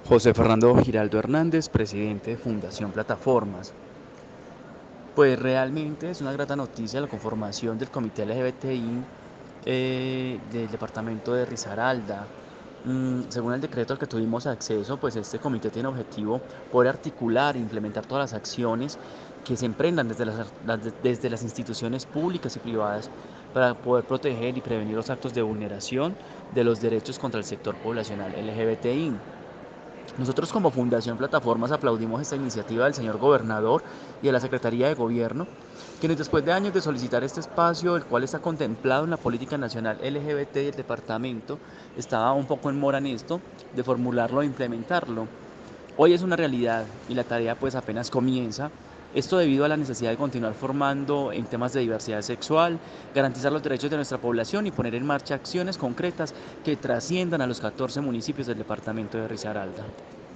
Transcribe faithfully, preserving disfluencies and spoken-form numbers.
José Fernando Giraldo Hernández, presidente de Fundación Plataformas. Pues realmente es una grata noticia la conformación del Comité L G B T I eh, del departamento de Risaralda. Mm, según el decreto al que tuvimos acceso, pues este comité tiene objetivo poder articular e implementar todas las acciones que se emprendan desde las, las- desde las instituciones públicas y privadas para poder proteger y prevenir los actos de vulneración de los derechos contra el sector poblacional L G B T I. Nosotros como Fundación Plataformas aplaudimos esta iniciativa del señor gobernador y de la Secretaría de Gobierno, quienes después de años de solicitar este espacio, el cual está contemplado en la política nacional L G B T del departamento, estaba un poco en mora en esto, de formularlo e implementarlo. Hoy es una realidad y la tarea pues apenas comienza. Esto debido a la necesidad de continuar formando en temas de diversidad sexual, garantizar los derechos de nuestra población y poner en marcha acciones concretas que trasciendan a los catorce municipios del departamento de Risaralda.